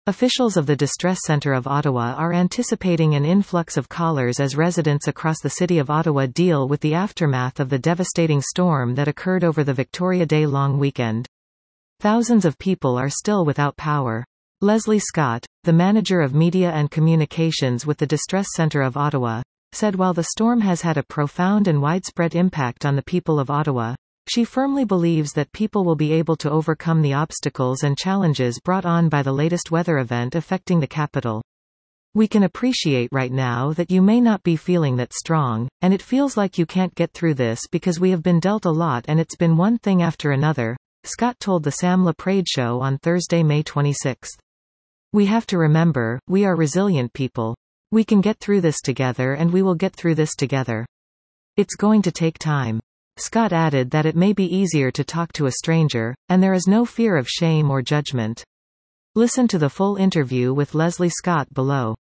Officials of the Distress Centre of Ottawa are anticipating an influx of callers as residents across the City of Ottawa deal with the aftermath of the devastating storm that occurred over the Victoria Day long weekend. Thousands of people are still without power. Leslie Scott, the manager of media and communications with the Distress Centre of Ottawa, said while the storm has had a profound and widespread impact on the people of Ottawa, she firmly believes that people will be able to overcome the obstacles and challenges brought on by the latest weather event affecting the capital. We can appreciate right now that you may not be feeling that strong, and it feels like you can't get through this because we have been dealt a lot and it's been one thing after another, Scott told the Sam LaPrade Show on Thursday, May 26. We have to remember, we are resilient people. We can get through this together and we will get through this together. It's going to take time. Scott added that it may be easier to talk to a stranger, and there is no fear of shame or judgment. Listen to the full interview with Leslie Scott below.